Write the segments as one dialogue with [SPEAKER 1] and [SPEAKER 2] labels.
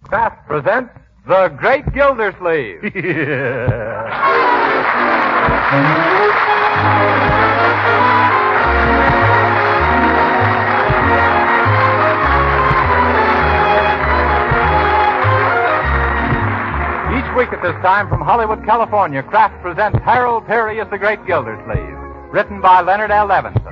[SPEAKER 1] Kraft presents The Great Gildersleeve. Each week at this time from Hollywood, California, Kraft presents Harold Peary as The Great Gildersleeve, written by Leonard L. Levinson.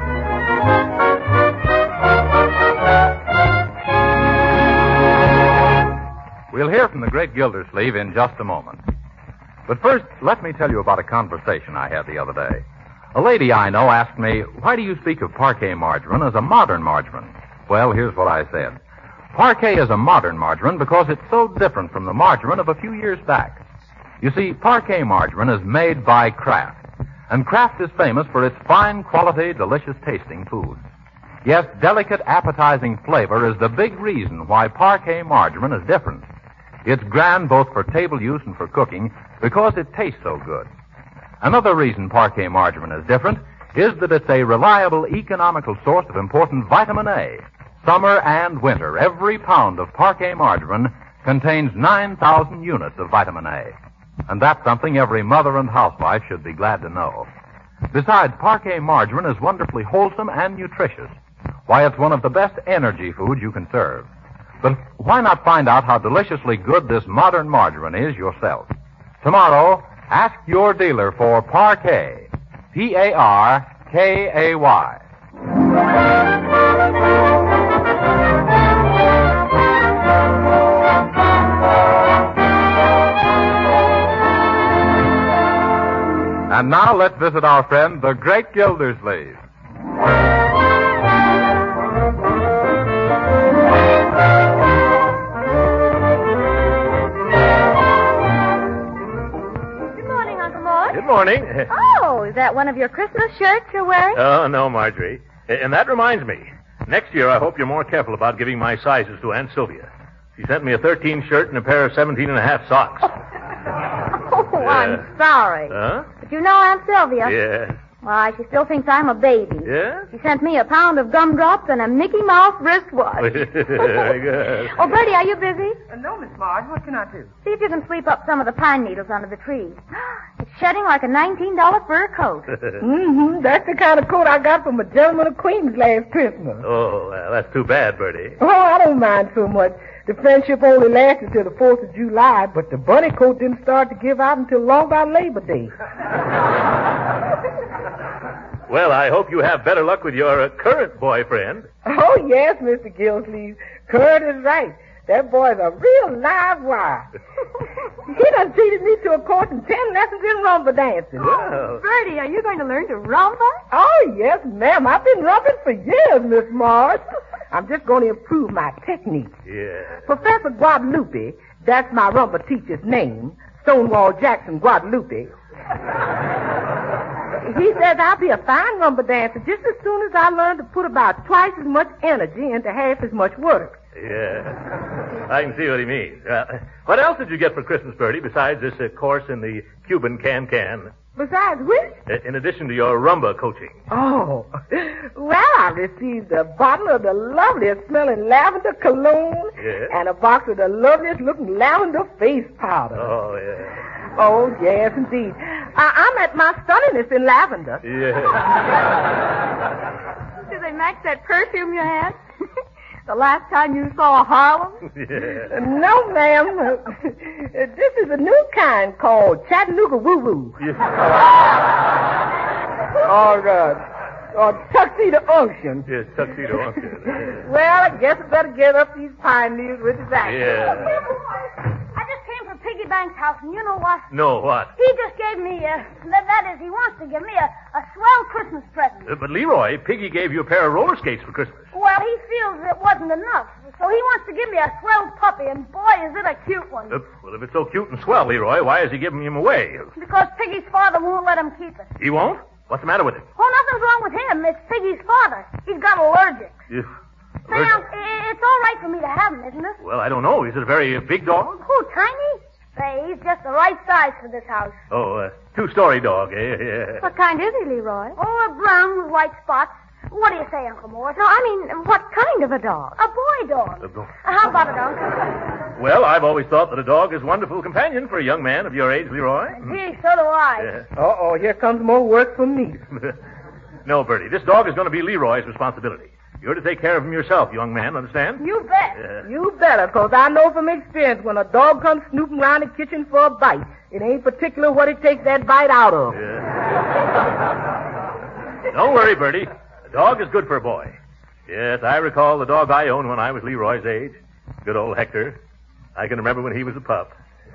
[SPEAKER 1] We'll hear from the great Gildersleeve in just a moment. But first, let me tell you about a conversation I had the other day. A lady I know asked me, why do you speak of Parquet margarine as a modern margarine? Well, here's what I said. Parquet is a modern margarine because it's so different from the margarine of a few years back. You see, Parquet margarine is made by Kraft, and Kraft is famous for its fine quality, delicious tasting foods. Yes, delicate, appetizing flavor is the big reason why Parquet margarine is different. It's grand both for table use and for cooking because it tastes so good. Another reason Parquet margarine is different is that it's a reliable, economical source of important vitamin A. Summer and winter, every pound of Parquet margarine contains 9,000 units of vitamin A. And that's something every mother and housewife should be glad to know. Besides, Parquet margarine is wonderfully wholesome and nutritious. Why, it's one of the best energy foods you can serve. But why not find out how deliciously good this modern margarine is yourself? Tomorrow, ask your dealer for Parquet. P-A-R-K-A-Y. And now let's visit our friend, the great Gildersleeve.
[SPEAKER 2] Good morning.
[SPEAKER 3] Oh, is that one of your Christmas shirts you're wearing?
[SPEAKER 2] Oh, no, Marjorie. And that reminds me. Next year, I hope you're more careful about giving my sizes to Aunt Sylvia. She sent me a 13 shirt and a pair of 17 and a half socks.
[SPEAKER 3] Oh, I'm sorry.
[SPEAKER 2] Huh?
[SPEAKER 3] But you know Aunt Sylvia.
[SPEAKER 2] Yeah.
[SPEAKER 3] Why, she still thinks I'm a baby.
[SPEAKER 2] Yeah?
[SPEAKER 3] She sent me a pound of gumdrops and a Mickey Mouse wristwatch.
[SPEAKER 2] Very good.
[SPEAKER 3] Oh, Bertie, are you busy?
[SPEAKER 4] No, Miss Marge. What can I do?
[SPEAKER 3] See if you can sweep up some of the pine needles under the tree. It's shedding like a $19 fur coat.
[SPEAKER 4] That's the kind of coat I got from a gentleman of Queens last Christmas.
[SPEAKER 2] Oh, well, that's too bad, Bertie.
[SPEAKER 4] Oh, I don't mind so much. The friendship only lasted till the 4th of July, but the bunny coat didn't start to give out until long about Labor Day.
[SPEAKER 2] Well, I hope you have better luck with your current boyfriend.
[SPEAKER 4] Oh, yes, Mr. Gildersleeve. Kurt is right. That boy's a real live wire. He done treated me to a course and 10 lessons in rumba dancing.
[SPEAKER 2] Well.
[SPEAKER 3] Bertie, are you going to learn to rumba?
[SPEAKER 4] Oh, yes, ma'am. I've been rubbing for years, Miss Marge. I'm just going to improve my technique.
[SPEAKER 2] Yeah.
[SPEAKER 4] Professor Guadalupe, that's my rumba teacher's name, Stonewall Jackson Guadalupe. He says I'll be a fine rumba dancer just as soon as I learn to put about twice as much energy into half as much work.
[SPEAKER 2] Yeah. I can see what he means. What else did you get for Christmas, Bertie, besides this course in the Cuban can-can?
[SPEAKER 4] Besides which?
[SPEAKER 2] In addition to your rumba coaching.
[SPEAKER 4] Oh, well, I received a bottle of the loveliest smelling lavender cologne and a box of the loveliest looking lavender face powder.
[SPEAKER 2] Oh, yeah.
[SPEAKER 4] Oh, yes, indeed. I'm at my stunningness in lavender.
[SPEAKER 2] Yeah.
[SPEAKER 3] Did they match that perfume you had? The last time you saw Harlem?
[SPEAKER 2] Yeah.
[SPEAKER 4] No, ma'am. This is a new kind called Chattanooga Woo Woo.
[SPEAKER 2] Yeah.
[SPEAKER 4] Or Tuxedo Unction.
[SPEAKER 2] Yes, Tuxedo Unction.
[SPEAKER 4] Well, I guess I better get up these pine needles with his action.
[SPEAKER 2] Yeah.
[SPEAKER 3] I just came from Piggy Bank's house, and you know what?
[SPEAKER 2] No, what?
[SPEAKER 3] He just gave me, that is, he wants to give me a swell Christmas present.
[SPEAKER 2] But, Leroy, Piggy gave you a pair of roller skates for Christmas.
[SPEAKER 3] Well, he feels it wasn't enough, so he wants to give me a swell puppy, and boy, is it a cute one.
[SPEAKER 2] Well, if it's so cute and swell, Leroy, why is he giving him away?
[SPEAKER 3] Because Piggy's father won't let him keep it.
[SPEAKER 2] He won't? What's the matter with it?
[SPEAKER 3] Oh, nothing's wrong with him. It's Piggy's father. He's got allergics. Sam, it's all right for me to have him, isn't it?
[SPEAKER 2] Well, I don't know. Is it a very big dog?
[SPEAKER 3] Who, Tiny? Say, he's just the right size for this house.
[SPEAKER 2] Oh, two-story dog, eh? Yeah.
[SPEAKER 3] What kind is he, Leroy? Oh, a brown with white spots. What do you say, Uncle Mort? No, I mean, what kind of a dog? A boy dog.
[SPEAKER 2] A boy.
[SPEAKER 3] How about it, Uncle?
[SPEAKER 2] Well, I've always thought that a dog is a wonderful companion for a young man of your age, Leroy.
[SPEAKER 3] Gee, so do I.
[SPEAKER 4] Uh-oh, here comes more work for me.
[SPEAKER 2] No, Bertie, this dog is going to be Leroy's responsibility. You're to take care of him yourself, young man, understand?
[SPEAKER 3] You bet.
[SPEAKER 4] You better, because I know from experience when a dog comes snooping around the kitchen for a bite, it ain't particular what it takes that bite out of.
[SPEAKER 2] Don't worry, Bertie. A dog is good for a boy. Yes, I recall the dog I owned when I was Leroy's age. Good old Hector. I can remember when he was a pup.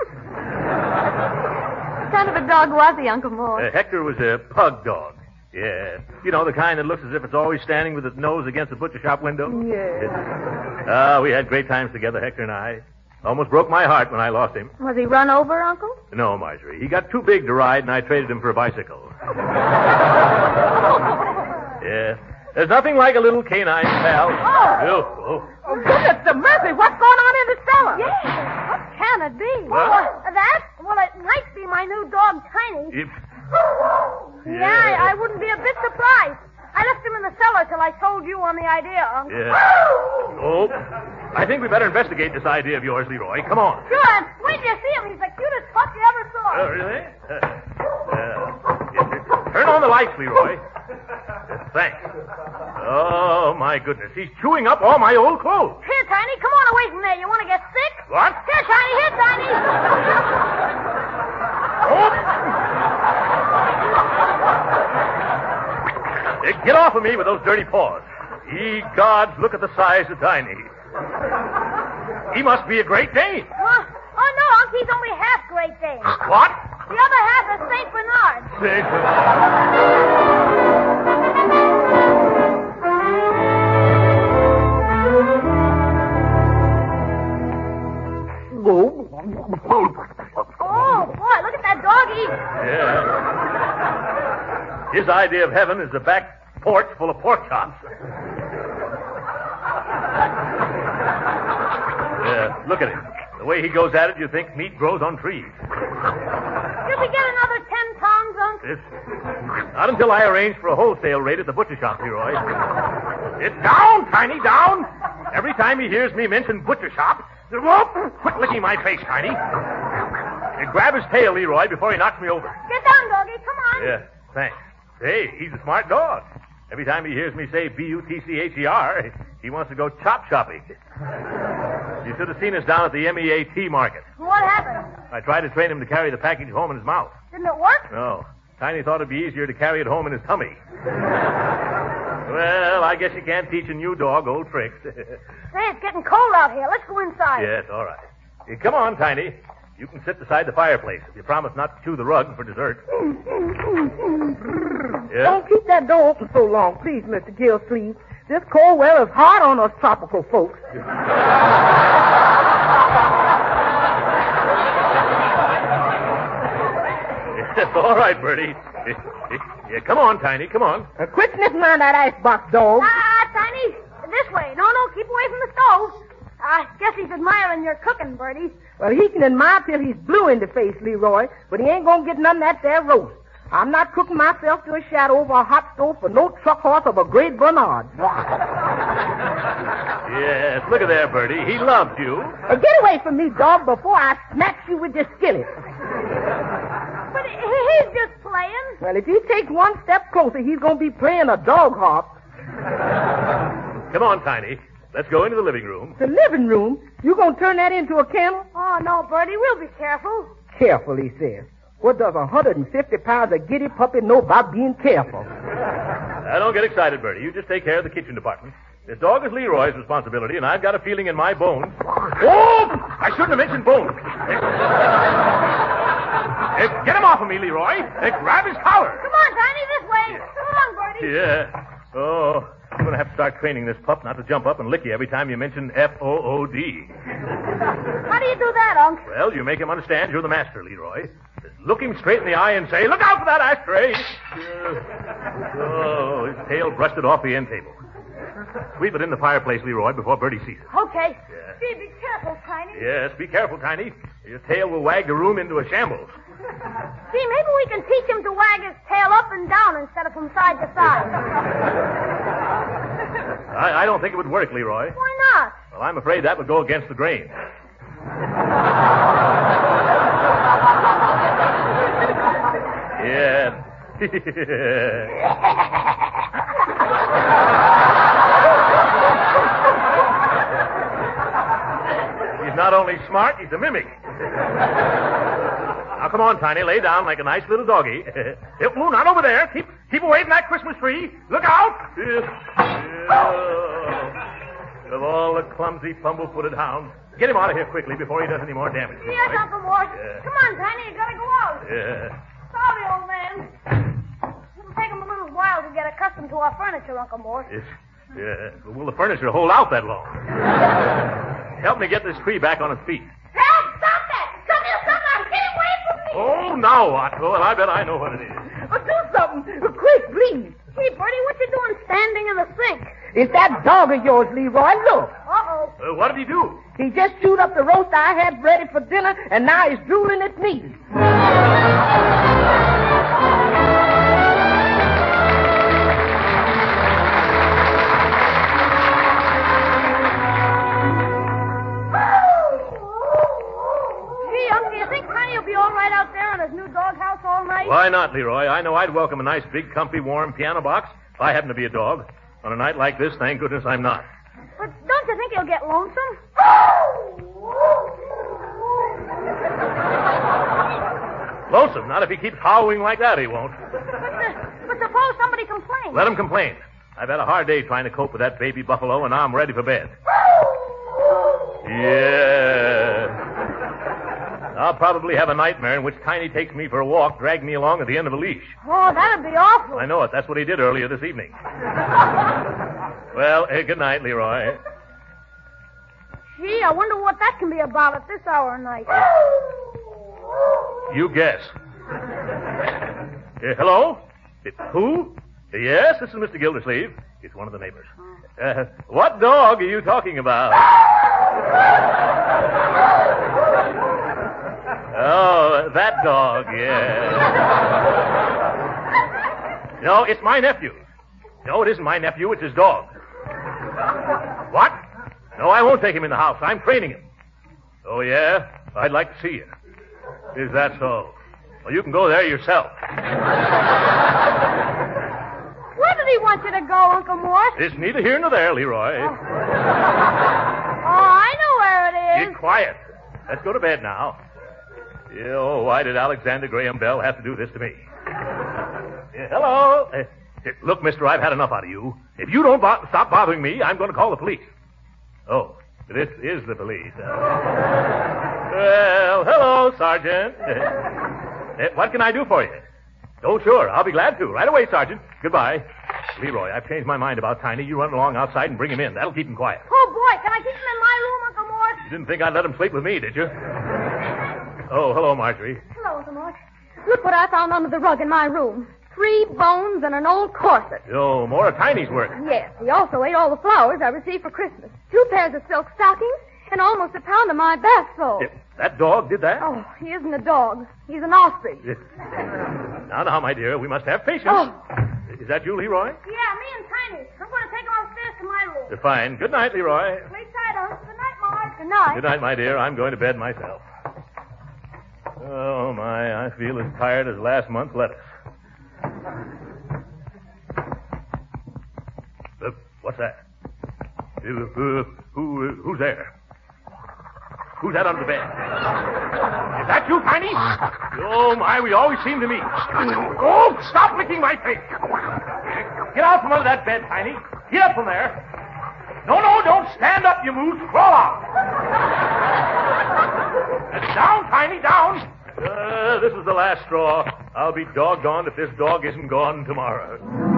[SPEAKER 5] What kind of a dog was he, Uncle Mort?
[SPEAKER 2] Hector was a pug dog. Yeah. You know, the kind that looks as if it's always standing with its nose against the butcher shop window?
[SPEAKER 4] Yeah.
[SPEAKER 2] We had great times together, Hector and I. Almost broke my heart when I lost him.
[SPEAKER 5] Was he run over, Uncle?
[SPEAKER 2] No, Marjorie. He got too big to ride, and I traded him for a bicycle. Yeah. There's nothing like a little canine pal.
[SPEAKER 4] Oh, goodness to mercy. What's going on in the cellar?
[SPEAKER 5] Yeah. What can it be?
[SPEAKER 3] Well, it might be my new dog, Tiny. Yeah, I wouldn't be a bit surprised. I left him in the cellar till I told you on the idea, Uncle.
[SPEAKER 2] Yeah. Oh, I think we better investigate this idea of yours, Leroy. Come on.
[SPEAKER 3] Sure, wait till you see him. He's the cutest pup you ever saw.
[SPEAKER 2] Oh, really? Turn on the lights, Leroy. Thanks. Oh, my goodness. He's chewing up all my old clothes.
[SPEAKER 3] Here, Tiny, come on away from there. You want to get sick?
[SPEAKER 2] What?
[SPEAKER 3] Here, Tiny, here, Tiny.
[SPEAKER 2] Get off of me with those dirty paws. Ye gods, look at the size of Tiny. He must be a Great Dane.
[SPEAKER 3] Huh? Oh, no, Unc, he's only half Great Dane.
[SPEAKER 2] What?
[SPEAKER 3] The other half is St. Bernard.
[SPEAKER 2] St. Bernard.
[SPEAKER 3] Oh, boy, look at that dog eat.
[SPEAKER 2] Yeah. His idea of heaven is a back porch full of pork chops. Yeah, look at him. The way he goes at it, you think meat grows on trees.
[SPEAKER 3] Did we get another 10 pounds, Unc?
[SPEAKER 2] Not until I arrange for a wholesale rate at the butcher shop, Leroy. It's down, Tiny, down. Every time he hears me mention butcher shop, quit licking my face, Tiny. Grab his tail, Leroy, before he knocks me over.
[SPEAKER 3] Get down, doggy. Come on.
[SPEAKER 2] Yeah, thanks. Hey, he's a smart dog. Every time he hears me say B-U-T-C-H-E-R, he wants to go chop shopping. You should have seen us down at the MEAT market.
[SPEAKER 3] What happened?
[SPEAKER 2] I tried to train him to carry the package home in his mouth.
[SPEAKER 3] Didn't it work?
[SPEAKER 2] No. Tiny thought it'd be easier to carry it home in his tummy. Well, I guess you can't teach a new dog old tricks.
[SPEAKER 3] Say, it's getting cold out here. Let's go inside.
[SPEAKER 2] Yes, all right. Hey, come on, Tiny. You can sit beside the fireplace if you promise not to chew the rug for dessert. Yeah?
[SPEAKER 4] Don't keep that door open so long, please, Mr. Gillsleeve. This cold weather is hard on us tropical folks.
[SPEAKER 2] All right, Bertie. Yeah, come on, Tiny, come on.
[SPEAKER 4] Quit sniffing around that icebox, dog.
[SPEAKER 3] Tiny, this way. No, keep away from the stove. I guess he's admiring your cooking, Bertie.
[SPEAKER 4] Well, he can admire till he's blue in the face, Leroy, but he ain't gonna get none of that there roast. I'm not cooking myself to a shadow over a hot stove for no truck horse of a Great Bernard.
[SPEAKER 2] Yes, look at there, Bertie. He loves you.
[SPEAKER 4] Get away from me, dog, before I smack you with this skillet.
[SPEAKER 3] But he's just playing.
[SPEAKER 4] Well, if he takes one step closer, he's gonna be playing a dog harp.
[SPEAKER 2] Come on, Tiny. Let's go into the living room.
[SPEAKER 4] The living room? You gonna turn that into a kennel?
[SPEAKER 3] Oh, no, Bertie. We'll be careful.
[SPEAKER 4] Careful, he says. What does 150 pounds of giddy puppy know about being careful?
[SPEAKER 2] Now, don't get excited, Bertie. You just take care of the kitchen department. This dog is Leroy's responsibility, and I've got a feeling in my bones. Oh! I shouldn't have mentioned bones. Get him off of me, Leroy. Grab his collar.
[SPEAKER 3] Come on, Tiny, this way. Come on, Bertie.
[SPEAKER 2] Yeah. Oh, I'm going to have to start training this pup not to jump up and lick you every time you mention F-O-O-D.
[SPEAKER 3] How do you do that, Unc?
[SPEAKER 2] Well, you make him understand you're the master, Leroy. Just look him straight in the eye and say, "Look out for that ashtray." Oh, his tail brushed it off the end table. Sweep it in the fireplace, Leroy, before Bertie sees it.
[SPEAKER 3] Okay.
[SPEAKER 2] Yeah.
[SPEAKER 3] Gee, be careful, Tiny.
[SPEAKER 2] Yes, be careful, Tiny. Your tail will wag the room into a shambles.
[SPEAKER 3] Gee, maybe we can teach him to wag his tail up and down instead of from side to side.
[SPEAKER 2] I don't think it would work, Leroy.
[SPEAKER 3] Why not?
[SPEAKER 2] Well, I'm afraid that would go against the grain. He's not only smart, he's a mimic. Now, come on, Tiny. Lay down like a nice little doggy. Oh, not over there. Keep away from that Christmas tree. Look out! Of all the clumsy, fumble-footed hounds. Get him out of here quickly before he does any more damage.
[SPEAKER 3] Yes, Uncle Mort. Come on, Tiny. You gotta go out.
[SPEAKER 2] Yeah.
[SPEAKER 3] Sorry, old man. It'll take him a little while to get accustomed to our furniture, Uncle Mort.
[SPEAKER 2] Yeah. Will the furniture hold out that long? Help me get this tree back on its feet.
[SPEAKER 3] Help! Stop that! Something! Get away from me!
[SPEAKER 2] Oh, now what? Well, I bet I know what it is.
[SPEAKER 4] Do something. Quick, please.
[SPEAKER 3] Hey, Bertie, what you doing standing in the sink?
[SPEAKER 4] It's that dog of yours, Leroy. Look.
[SPEAKER 3] Uh-oh.
[SPEAKER 2] What did he do?
[SPEAKER 4] He just chewed up the roast I had ready for dinner, and now he's drooling its meat.
[SPEAKER 3] Gee, Uncle, do you think Tiny will be all right out there in his new doghouse all night?
[SPEAKER 2] Why not, Leroy? I know I'd welcome a nice, big, comfy, warm piano box if I happen to be a dog. On a night like this, thank goodness I'm not.
[SPEAKER 3] But don't you think he'll get lonesome?
[SPEAKER 2] Lonesome? Not if he keeps howling like that, he won't.
[SPEAKER 3] But suppose somebody complains.
[SPEAKER 2] Let him complain. I've had a hard day trying to cope with that baby buffalo, and now I'm ready for bed. Yeah. I'll probably have a nightmare in which Tiny takes me for a walk, dragging me along at the end of a leash.
[SPEAKER 3] Oh, that'd be awful.
[SPEAKER 2] I know it. That's what he did earlier this evening. Well, good night, Leroy.
[SPEAKER 3] Gee, I wonder what that can be about at this hour of night.
[SPEAKER 2] You guess. Hello? Who? Yes, this is Mr. Gildersleeve. It's one of the neighbors. What dog are you talking about? Oh, that dog, yeah. No, it's my nephew. No, it isn't my nephew. It's his dog. What? No, I won't take him in the house. I'm training him. Oh, yeah? I'd like to see you. Is that so? Well, you can go there yourself.
[SPEAKER 3] Where did he want you to go, Uncle Mort?
[SPEAKER 2] It's neither here nor there, Leroy.
[SPEAKER 3] Oh, I know where it is.
[SPEAKER 2] Be quiet. Let's go to bed now. Oh, why did Alexander Graham Bell have to do this to me? Hello? Look, mister, I've had enough out of you. If you don't stop bothering me, I'm going to call the police. Oh, this is the police. Well, hello, Sergeant. What can I do for you? Oh, sure. I'll be glad to. Right away, Sergeant. Goodbye. Leroy, I've changed my mind about Tiny. You run along outside and bring him in. That'll keep him quiet.
[SPEAKER 3] Oh, boy, can I keep him in my room, Uncle Mort?
[SPEAKER 2] You didn't think I'd let him sleep with me, did you? Oh, hello, Marjorie.
[SPEAKER 5] Hello, Uncle Mort. Look what I found under the rug in my room. 3 bones and an old corset.
[SPEAKER 2] Oh, more of Tiny's work.
[SPEAKER 5] Yes, he also ate all the flowers I received for Christmas. 2 pairs of silk stockings and almost a pound of my bath salt.
[SPEAKER 2] That dog did that?
[SPEAKER 5] Oh, he isn't a dog. He's an ostrich.
[SPEAKER 2] Now, my dear, we must have patience.
[SPEAKER 5] Oh.
[SPEAKER 2] Is that you, Leroy?
[SPEAKER 3] Yeah, me and Tiny. I'm going to take him upstairs to my room.
[SPEAKER 2] Fine. Good night, Leroy.
[SPEAKER 3] Sleep tight, Uncle. Good night, Mort.
[SPEAKER 5] Good night.
[SPEAKER 2] Good night, my dear. I'm going to bed myself. Oh, my, I feel as tired as last month's lettuce. What's that? Who's there? Who's that under the bed? Is that you, Tiny? Oh, my, we always seem to meet. Oh, stop licking my face. Get out from under that bed, Tiny. Get up from there. No, don't stand up, you moose. Crawl out. Down, Tiny, down. This is the last straw. I'll be doggone if this dog isn't gone tomorrow.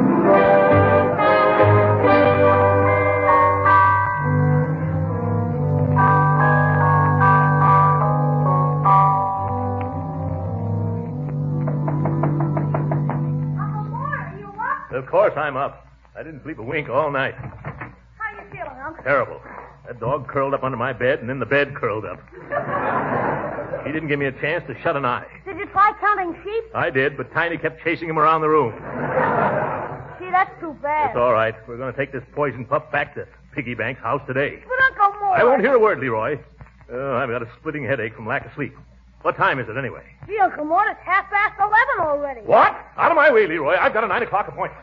[SPEAKER 2] Of course I'm up. I didn't sleep a wink all night.
[SPEAKER 3] How you feeling, Uncle?
[SPEAKER 2] Terrible. That dog curled up under my bed, and then the bed curled up. He didn't give me a chance to shut an eye.
[SPEAKER 3] Did you try counting sheep?
[SPEAKER 2] I did, but Tiny kept chasing him around the room.
[SPEAKER 3] Gee, that's too bad.
[SPEAKER 2] It's all right. We're going to take this poison pup back to Piggy Bank's house today.
[SPEAKER 3] But Uncle Mort...
[SPEAKER 2] I won't hear a word, Leroy. I've got a splitting headache from lack of sleep. What time is it, anyway?
[SPEAKER 3] Gee, Uncle Mort, it's 11:30 already.
[SPEAKER 2] What? Out of my way, Leroy. I've got a 9 o'clock appointment.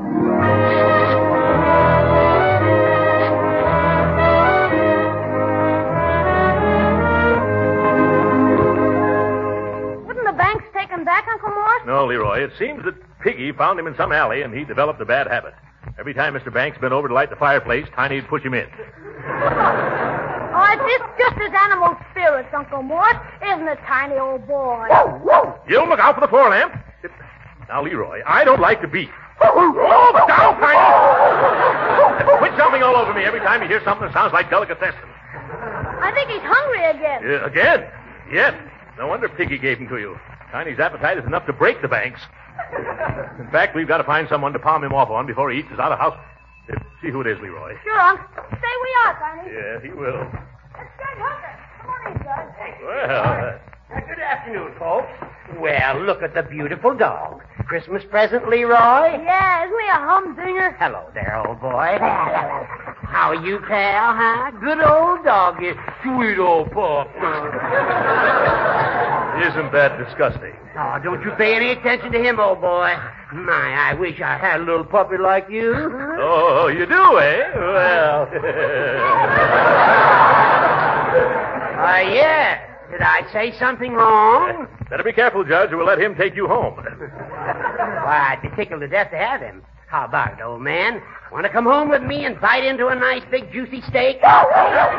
[SPEAKER 3] Wouldn't the banks take him back, Uncle Mort?
[SPEAKER 2] No, Leroy. It seems that Piggy found him in some alley, and he developed a bad habit. Every time Mr. Banks bent over to light the fireplace, Tiny'd push him in.
[SPEAKER 3] Oh, it's just his animal spirits, Uncle Mort. Isn't it, Tiny, old boy?
[SPEAKER 2] You look out for the floor lamp. Now, Leroy, I don't like to beat. Oh, down, Tiny! Quit jumping all over me every time you hear something that sounds like delicatessen.
[SPEAKER 3] I think he's hungry again.
[SPEAKER 2] Again? Yes. No wonder Piggy gave him to you. Tiny's appetite is enough to break the banks. In fact, we've got to find someone to palm him off on before he eats us out of house. See who it is, Leroy.
[SPEAKER 3] Sure, Unc. Stay we are, Tiny.
[SPEAKER 2] Yeah, he will.
[SPEAKER 3] It's Judge Hooker. Come on in, Judge.
[SPEAKER 2] Well,
[SPEAKER 6] Good afternoon, folks. Well, look at the beautiful dog. Christmas present, Leroy?
[SPEAKER 3] Yeah, isn't he a humdinger?
[SPEAKER 6] Hello there, old boy. How are you, pal, huh? Good old dog, you sweet old pup.
[SPEAKER 2] isn't that disgusting?
[SPEAKER 6] Oh, don't you pay any attention to him, old boy. My, I wish I had a little puppy like you.
[SPEAKER 2] Oh, you do, eh? Well.
[SPEAKER 6] Yes. Did I say something wrong?
[SPEAKER 2] Better be careful, Judge, or we'll let him take you home.
[SPEAKER 6] Why, I'd be tickled to death to have him. How about it, old man? Want to come home with me and bite into a nice big juicy steak? Hey,
[SPEAKER 3] Oh,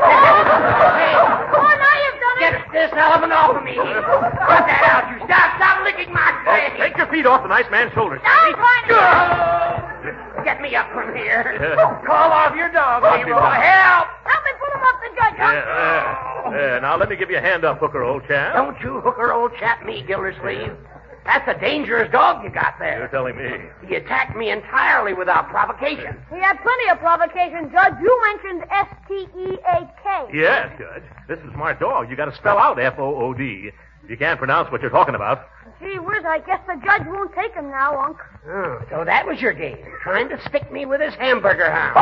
[SPEAKER 3] now you've done it.
[SPEAKER 6] get this elephant off of me. Cut that out, you. Stop licking my face.
[SPEAKER 2] Take your feet off the nice man's shoulders.
[SPEAKER 3] Now, Tiny.
[SPEAKER 6] Get me up from here.
[SPEAKER 2] Yeah.
[SPEAKER 6] Call off your dog,
[SPEAKER 2] Off him,
[SPEAKER 6] Leroy.
[SPEAKER 2] Doc.
[SPEAKER 6] Help!
[SPEAKER 3] Help me pull him up the judge, Unc.
[SPEAKER 2] Now, let me give you a hand up, Hooker, old chap.
[SPEAKER 6] Don't you hooker old chap me, Gildersleeve. That's a dangerous dog you got
[SPEAKER 2] You're
[SPEAKER 6] there.
[SPEAKER 2] telling me.
[SPEAKER 6] He attacked me entirely without provocation.
[SPEAKER 3] He had plenty of provocation, Judge. You mentioned S-T-E-A-K.
[SPEAKER 2] Yes, Judge. This is a smart dog. You got to spell out F-O-O-D. If you can't pronounce what you're talking about.
[SPEAKER 3] Gee whiz, I guess the judge won't take him now, Unc.
[SPEAKER 6] Oh, so that was your game, trying to stick me with his hamburger hound.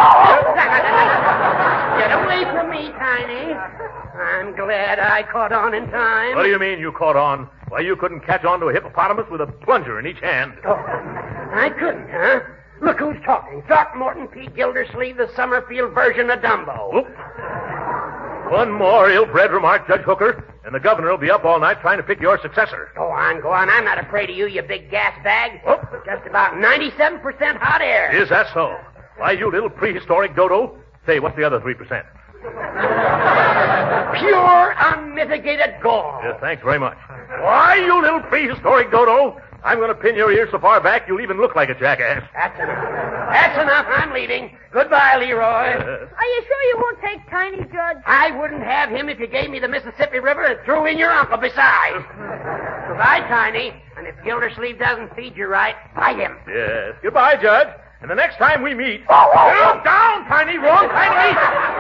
[SPEAKER 6] Get away from me, Tiny. I'm glad I caught on in time.
[SPEAKER 2] What do you mean you caught on? Why, you couldn't catch on to a hippopotamus with a plunger in each hand.
[SPEAKER 6] Oh, I couldn't, huh? Look who's talking. Throckmorton P. Gildersleeve, the Summerfield version of Dumbo.
[SPEAKER 2] Oop. One more ill-bred remark, Judge Hooker, and the governor will be up all night trying to pick your successor.
[SPEAKER 6] Go on. I'm not afraid of you, you big gas bag.
[SPEAKER 2] Oh.
[SPEAKER 6] Just about 97% hot air.
[SPEAKER 2] Is that so? Why, you little prehistoric dodo. Say, what's the other 3%?
[SPEAKER 6] Pure, unmitigated gall.
[SPEAKER 2] Yes, thanks very much. Why, you little prehistoric dodo. I'm going to pin your ears so far back you'll even look like a jackass.
[SPEAKER 6] That's enough. I'm leaving. Goodbye, Leroy.
[SPEAKER 3] Are you sure you won't take Tiny, Judge?
[SPEAKER 6] I wouldn't have him if you gave me the Mississippi River and threw in your uncle besides. Goodbye, Tiny. And if Gildersleeve doesn't feed you right, bite him.
[SPEAKER 2] Yes. Goodbye, Judge. And the next time we meet... Down, Tiny. Wrong Tiny.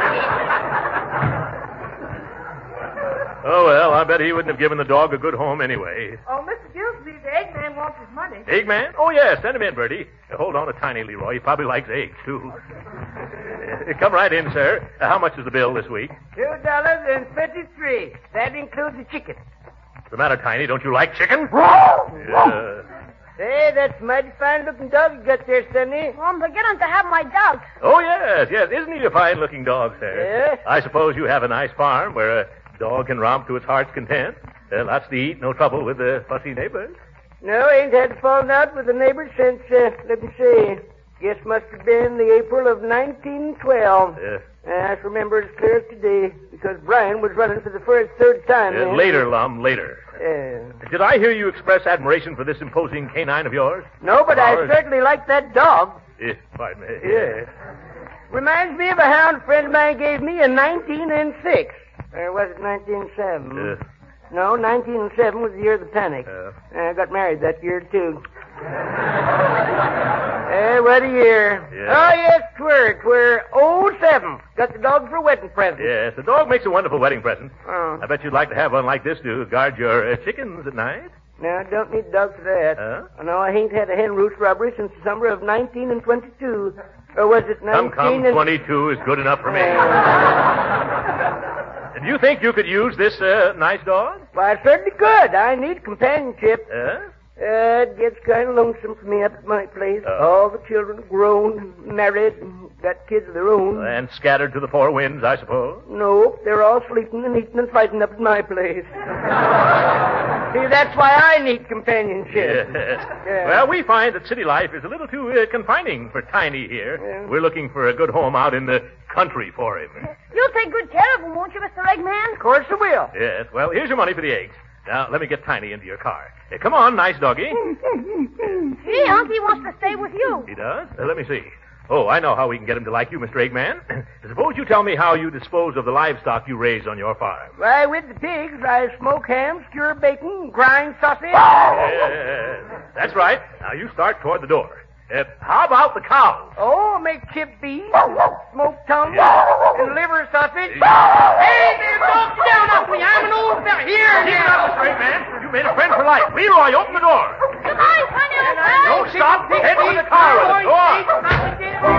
[SPEAKER 2] Oh, well, I bet he wouldn't have given the dog a good home anyway.
[SPEAKER 4] Oh, Mr. Gildersleeve, the Eggman wants his money.
[SPEAKER 2] Eggman? Oh, yes. Send him in, Bertie. Hold on to Tiny, Leroy. He probably likes eggs, too. Come right in, sir. How much is the bill this week?
[SPEAKER 4] $2.53. That includes the chicken.
[SPEAKER 2] What's the matter, Tiny? Don't you like chicken? Yeah.
[SPEAKER 4] Say, that's a mighty fine-looking dog you got there, Sonny.
[SPEAKER 3] Well, I'm beginning to have my doubts.
[SPEAKER 2] Oh, yes. Isn't he a fine-looking dog, sir?
[SPEAKER 4] Yes.
[SPEAKER 2] I suppose you have a nice farm where a dog can romp to its heart's content. Lots to eat, no trouble with the fussy neighbors.
[SPEAKER 4] No, ain't had fallen out with the neighbors since, let me see, guess must have been the April of 1912. I remember it as clear as today, because Brian was running for the third time. then.
[SPEAKER 2] Later, Lum, later. Did I hear you express admiration for this imposing canine of yours?
[SPEAKER 4] No, but I certainly like that dog.
[SPEAKER 2] Pardon me.
[SPEAKER 4] Yeah. Reminds me of a hound a friend of mine gave me in 1906. Or was it 1907? No, 1907 was the year of the panic. I got married that year, too. What a year.
[SPEAKER 2] Yeah.
[SPEAKER 4] Oh, yes, twere 07. Got the dog for a wedding present.
[SPEAKER 2] Yes, the dog makes a wonderful wedding present.
[SPEAKER 4] Oh.
[SPEAKER 2] I bet you'd like to have one like this to guard your chickens at night.
[SPEAKER 4] No, I don't need a dog for that. No, I ain't had a hen roost robbery since the summer of 1922. Or was it 19...
[SPEAKER 2] Come, 22 is good enough for me. Do you think you could use this nice dog?
[SPEAKER 4] Why, I certainly could. I need companionship.
[SPEAKER 2] Huh?
[SPEAKER 4] It gets kind of lonesome for me up at my place. All the children grown, married, and got kids of their own.
[SPEAKER 2] And scattered to the four winds, I suppose.
[SPEAKER 4] No, they're all sleeping and eating and fighting up at my place. See, that's why I need companionship.
[SPEAKER 2] Yes.
[SPEAKER 4] Yeah.
[SPEAKER 2] Well, we find that city life is a little too confining for Tiny here.
[SPEAKER 4] Yeah.
[SPEAKER 2] We're looking for a good home out in the country for him.
[SPEAKER 3] You'll take good care of him, won't you, Mr. Eggman?
[SPEAKER 4] Of course I will.
[SPEAKER 2] Yes. Well, here's your money for the eggs. Now, let me get Tiny into your car. Come on, nice doggy.
[SPEAKER 3] Gee, Unky wants to stay with you.
[SPEAKER 2] He does? Let me see. Oh, I know how we can get him to like you, Mr. Eggman. Suppose you tell me how you dispose of the livestock you raise on your farm.
[SPEAKER 4] Why, with the pigs, I smoke ham, skewer bacon, grind sausage.
[SPEAKER 2] Yes, that's right. Now, you start toward the door. How about the cows?
[SPEAKER 4] Oh, make chip beef, smoked tongue, and liver sausage. Hey, there, folks, down off me. I'm an old fella. Here.
[SPEAKER 2] Keep it up, Mr. Eggman. You made a friend for life. Leroy, open the door.
[SPEAKER 3] Goodbye, Tiny, old pal.
[SPEAKER 2] Don't stop. Head for the car with us. Go on.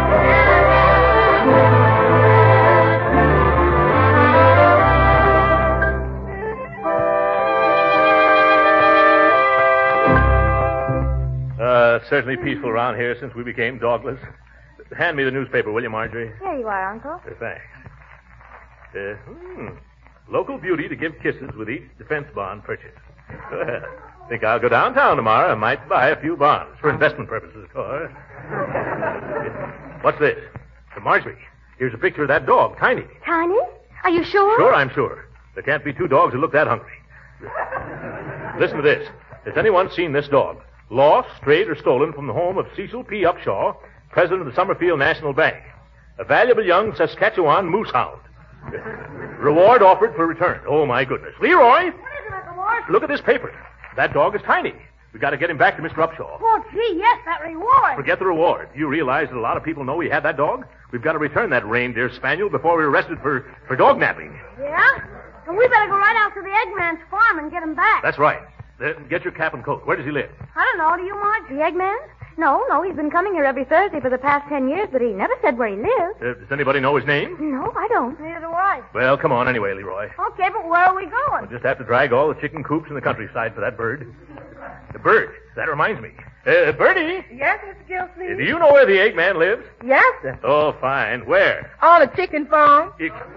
[SPEAKER 2] It's certainly peaceful around here since we became dogless. Hand me the newspaper, will you, Marjorie?
[SPEAKER 5] Here you are, Uncle.
[SPEAKER 2] Thanks. Local beauty to give kisses with each defense bond purchased. Think I'll go downtown tomorrow and might buy a few bonds for investment purposes, of course. What's this? Marjorie, here's a picture of that dog, Tiny.
[SPEAKER 5] Tiny? Are you sure?
[SPEAKER 2] Sure, I'm sure. There can't be two dogs that look that hungry. Listen to this. Has anyone seen this dog? Lost, strayed, or stolen from the home of Cecil P. Upshaw, president of the Summerfield National Bank. A valuable young Saskatchewan moose hound. Reward offered for return. Oh, my goodness. Leroy!
[SPEAKER 3] What is it, Uncle Mort?
[SPEAKER 2] Look at this paper. That dog is Tiny. We got to get him back to Mr. Upshaw.
[SPEAKER 3] Oh, gee, yes, that reward.
[SPEAKER 2] Forget the reward. You realize that a lot of people know we had that dog? We've got to return that reindeer spaniel before we're arrested for dog napping.
[SPEAKER 3] Yeah? And we better go right out to the Eggman's farm and get him back.
[SPEAKER 2] That's right. Get your cap and coat. Where does he live?
[SPEAKER 3] I don't know. Do you, Marge?
[SPEAKER 5] The Eggman? No, he's been coming here every Thursday for the past 10 years, but he never said where he lives.
[SPEAKER 2] Does anybody know his name?
[SPEAKER 5] No, I don't.
[SPEAKER 3] Neither do I.
[SPEAKER 2] Well, come on anyway, Leroy.
[SPEAKER 3] Okay, but where are we going?
[SPEAKER 2] We'll just have to drag all the chicken coops in the countryside for that bird. The bird. That reminds me. Bertie,
[SPEAKER 4] Yes, Mr. Gilsleeve?
[SPEAKER 2] do you know where the Eggman lives?
[SPEAKER 4] Yes, sir.
[SPEAKER 2] Oh, fine. Where?
[SPEAKER 4] On a chicken farm.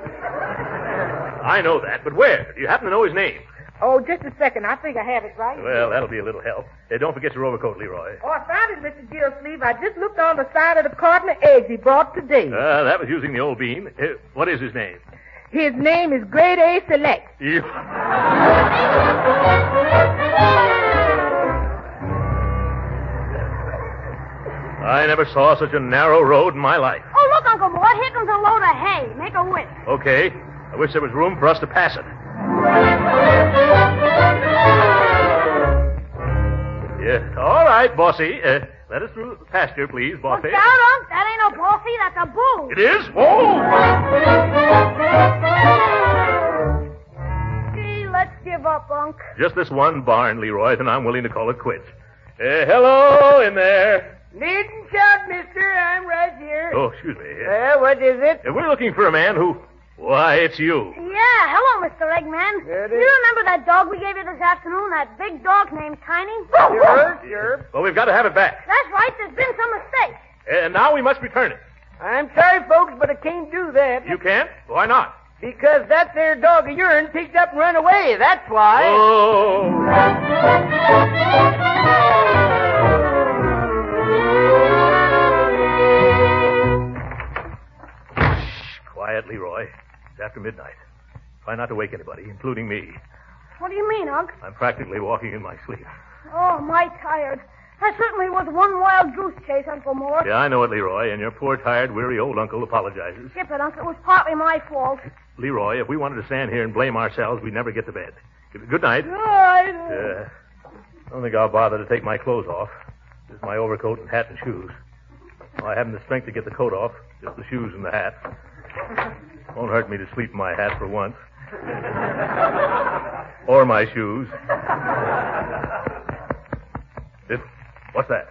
[SPEAKER 2] I know that, but where? Do you happen to know his name?
[SPEAKER 4] Oh, just a second. I think I have it right.
[SPEAKER 2] Well, that'll be a little help. Don't forget your overcoat, Leroy.
[SPEAKER 4] Oh, I found it, Mr. Gilsleeve. I just looked on the side of the carton of eggs he brought today.
[SPEAKER 2] That was using the old bean. What is his name?
[SPEAKER 4] His name is Grade A Select.
[SPEAKER 2] I never saw such a narrow road in my life.
[SPEAKER 3] Oh, look, Uncle Mort. Here comes a load of hay. Make a wish.
[SPEAKER 2] Okay. I wish there was room for us to pass it. Yeah. All right, bossy. Let us through the pasture, please, bossy.
[SPEAKER 3] Look out, Unc. That ain't no bossy. That's a bull.
[SPEAKER 2] It is? Oh!
[SPEAKER 3] Gee, let's give up, Unc.
[SPEAKER 2] Just this one barn, Leroy, then I'm willing to call it quits. Hello in there.
[SPEAKER 4] Needn't shout, mister. I'm right here.
[SPEAKER 2] Oh, excuse me.
[SPEAKER 4] What is it?
[SPEAKER 2] We're looking for a man who... Why, it's you.
[SPEAKER 3] Yeah, hello, Mr. Eggman.
[SPEAKER 4] Good.
[SPEAKER 3] You remember that dog we gave you this afternoon? That big dog named Tiny?
[SPEAKER 4] Sure.
[SPEAKER 2] Well, we've got to have it back.
[SPEAKER 3] That's right. There's been some mistake.
[SPEAKER 2] And now we must return it.
[SPEAKER 4] I'm sorry, folks, but I can't do that.
[SPEAKER 2] You can't? Why not?
[SPEAKER 4] Because that there dog of yourn picked up and run away. That's why.
[SPEAKER 2] Oh. Quiet, Leroy. It's after midnight. Try not to wake anybody, including me.
[SPEAKER 3] What do you mean, Unc?
[SPEAKER 2] I'm practically walking in my sleep.
[SPEAKER 3] Oh, my tired. That certainly was one wild goose chase, Uncle Mort.
[SPEAKER 2] Yeah, I know it, Leroy, and your poor, tired, weary old uncle apologizes.
[SPEAKER 3] Skip it, Unc. It was partly my fault.
[SPEAKER 2] Leroy, if we wanted to stand here and blame ourselves, we'd never get to bed. Good night.
[SPEAKER 3] Good night.
[SPEAKER 2] I don't think I'll bother to take my clothes off. Just my overcoat and hat and shoes. Well, I haven't the strength to get the coat off, just the shoes and the hat. Won't hurt me to sleep in my hat for once. Or my shoes. What's that?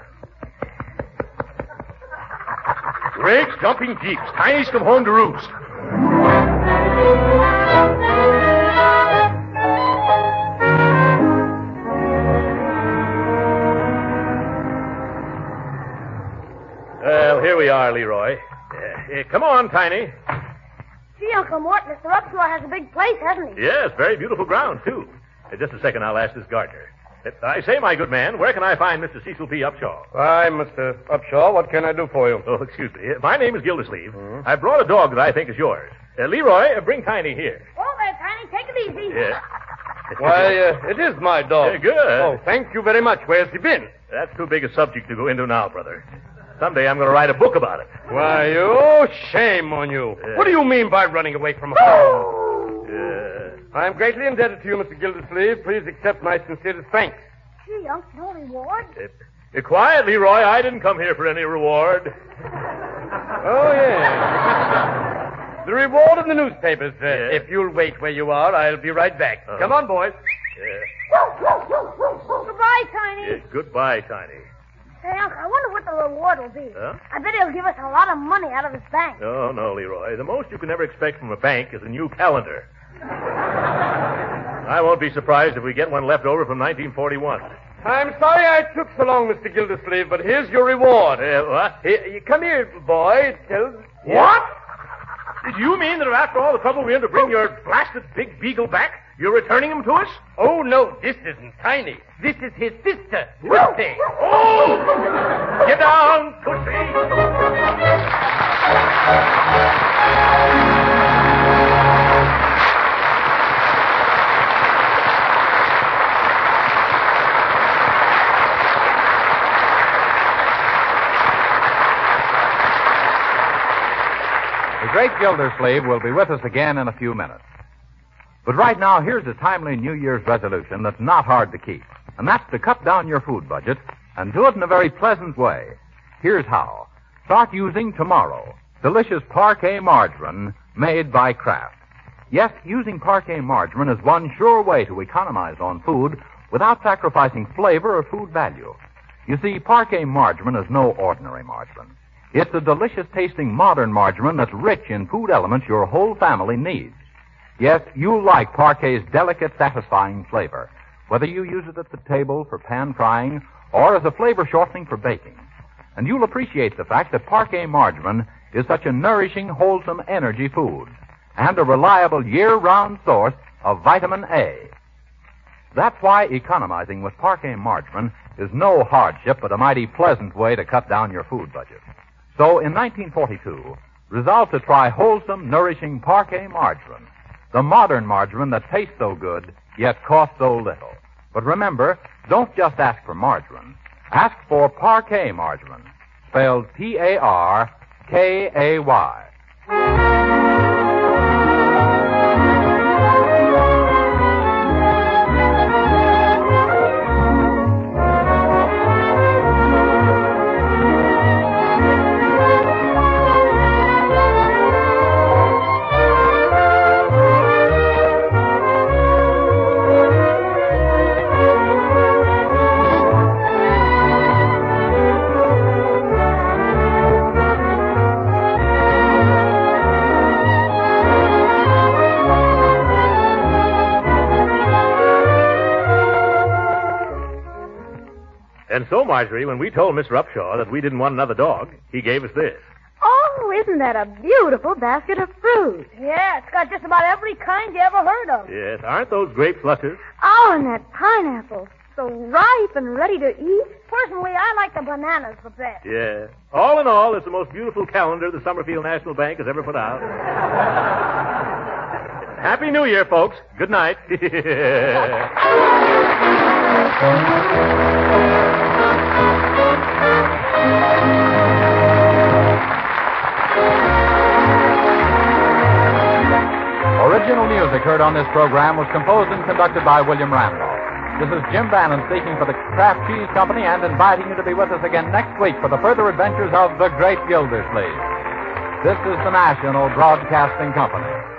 [SPEAKER 2] Great jumping jeeps. Tiny's come home to roost. are, Leroy. Come on, Tiny.
[SPEAKER 3] Gee, Uncle Mort, Mr. Upshaw has a big place, hasn't he?
[SPEAKER 2] Yes, very beautiful ground, too. Just a second, I'll ask this gardener. I say, my good man, where can I find Mr. Cecil P. Upshaw?
[SPEAKER 7] Hi, Mr. Upshaw. What can I do for you?
[SPEAKER 2] Oh, excuse me. My name is Gildersleeve. I brought a dog that I think is yours. Leroy, bring Tiny here.
[SPEAKER 3] Oh, there, Tiny. Take it easy.
[SPEAKER 2] Yeah.
[SPEAKER 7] Why, it is my dog.
[SPEAKER 2] Good.
[SPEAKER 7] Oh, thank you very much. Where's he been?
[SPEAKER 2] That's too big a subject to go into now, brother. Someday I'm going to write a book about it.
[SPEAKER 7] Why, oh, shame on you. What do you mean by running away from home? I'm greatly indebted to you, Mr. Gildersleeve. Please accept my sincerest thanks.
[SPEAKER 3] Gee, Unc, no reward?
[SPEAKER 2] Quiet, Leroy. I didn't come here for any reward.
[SPEAKER 7] Oh, yeah. The reward in the newspapers. If you'll wait where you are, I'll be right back. Come on, boys.
[SPEAKER 3] Goodbye, Tiny.
[SPEAKER 2] Goodbye, Tiny.
[SPEAKER 3] Hey, Unc, I wonder what the reward will be.
[SPEAKER 2] Huh?
[SPEAKER 3] I bet he'll give us a lot of money out of his bank.
[SPEAKER 2] No, Leroy. The most you can ever expect from a bank is a new calendar. I won't be surprised if we get one left over from 1941.
[SPEAKER 7] I'm sorry I took so long, Mr. Gildersleeve, but here's your reward.
[SPEAKER 2] What?
[SPEAKER 7] Here, come here, boy.
[SPEAKER 2] What? Did you mean that after all the trouble we had to bring your blasted big beagle back, you're returning him to us?
[SPEAKER 7] Oh, no, this isn't Tiny. This is his sister, Pussy.
[SPEAKER 2] Oh! Get down, Pussy!
[SPEAKER 1] The great Gildersleeve will be with us again in a few minutes. But right now, here's a timely New Year's resolution that's not hard to keep. And that's to cut down your food budget and do it in a very pleasant way. Here's how. Start using tomorrow delicious Parquet margarine made by Kraft. Yes, using Parquet margarine is one sure way to economize on food without sacrificing flavor or food value. You see, Parquet margarine is no ordinary margarine. It's a delicious-tasting modern margarine that's rich in food elements your whole family needs. Yes, you'll like Parquet's delicate, satisfying flavor, whether you use it at the table for pan frying or as a flavor shortening for baking. And you'll appreciate the fact that Parquet margarine is such a nourishing, wholesome energy food and a reliable year-round source of vitamin A. That's why economizing with Parquet margarine is no hardship but a mighty pleasant way to cut down your food budget. So in 1942, resolve to try wholesome, nourishing Parquet margarine, the modern margarine that tastes so good, yet costs so little. But remember, don't just ask for margarine. Ask for Parquet margarine, spelled P-A-R-K-A-Y.
[SPEAKER 2] And so, Marjorie, when we told Mr. Upshaw that we didn't want another dog, he gave us this.
[SPEAKER 5] Oh, isn't that a beautiful basket of fruit?
[SPEAKER 3] Yeah, it's got just about every kind you ever heard of.
[SPEAKER 2] Yes, aren't those grapes luscious?
[SPEAKER 5] Oh, and that pineapple. So ripe and ready to eat.
[SPEAKER 3] Personally, I like the bananas the best.
[SPEAKER 2] Yeah. All in all, it's the most beautiful calendar the Summerfield National Bank has ever put out. Happy New Year, folks. Good night.
[SPEAKER 1] Original music heard on this program was composed and conducted by William Randolph. This is Jim Bannon speaking for the Kraft Cheese Company and inviting you to be with us again next week for the further adventures of the Great Gildersleeve. This is the National Broadcasting Company.